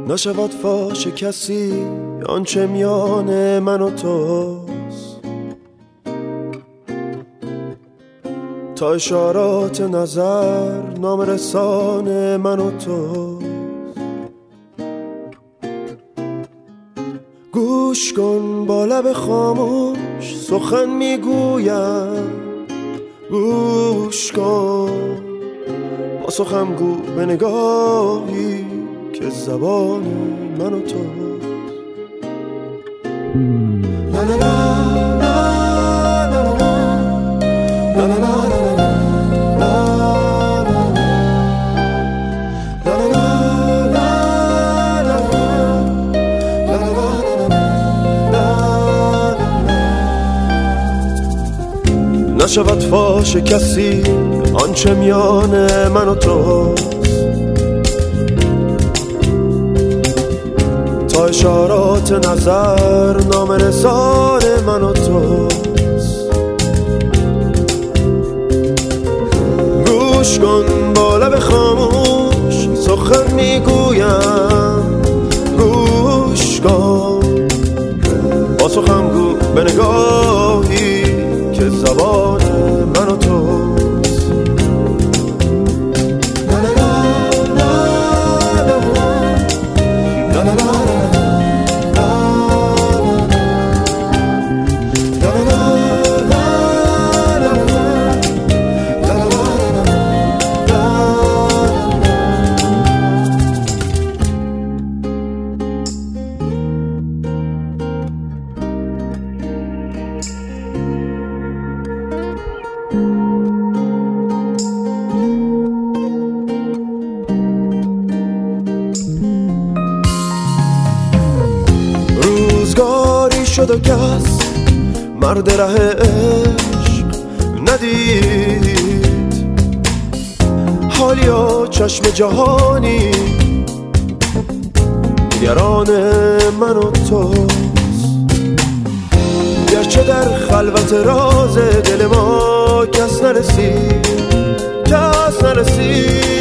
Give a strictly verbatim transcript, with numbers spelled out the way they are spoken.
نشود فاش کسی آنچه میان من و توست، تا اشارات نظر نام رسان من و توست. گوش کن با لب خاموش سخن میگویم، گوش کن با سخم گو به نگاهی که زبان من و توست. لا لا لا لا لا لا لا نشود فاش کسی آنچه میان من و توست، تا اشارات نظر نام رسان من و توست. گوش کن با لب خاموش سخن میگویم، گوش کن با سخن گو به نگاهی که زبان من و توست. روزگاری شد و کس مرد ره عشق ندید، حالیا چشم جهانی نگران من و توست. گرچه در خلوت راز دل ما کس نرسید، کس نرسید